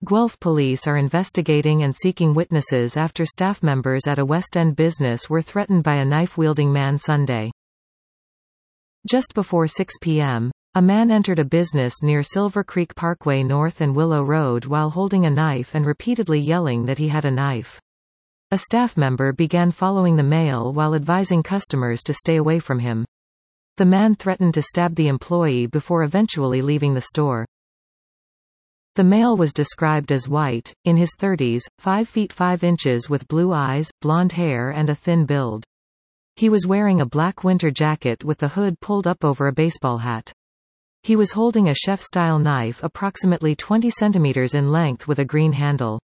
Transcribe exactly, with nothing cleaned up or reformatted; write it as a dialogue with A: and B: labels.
A: Guelph police are investigating and seeking witnesses after staff members at a West End business were threatened by a knife-wielding man Sunday. Just before six p m, a man entered a business near Silver Creek Parkway North and Willow Road while holding a knife and repeatedly yelling that he had a knife. A staff member began following the male while advising customers to stay away from him. The man threatened to stab the employee before eventually leaving the store. The male was described as white, in his thirties, five feet five inches with blue eyes, blonde hair and a thin build. He was wearing a black winter jacket with the hood pulled up over a baseball hat. He was holding a chef-style knife approximately twenty centimeters in length with a green handle.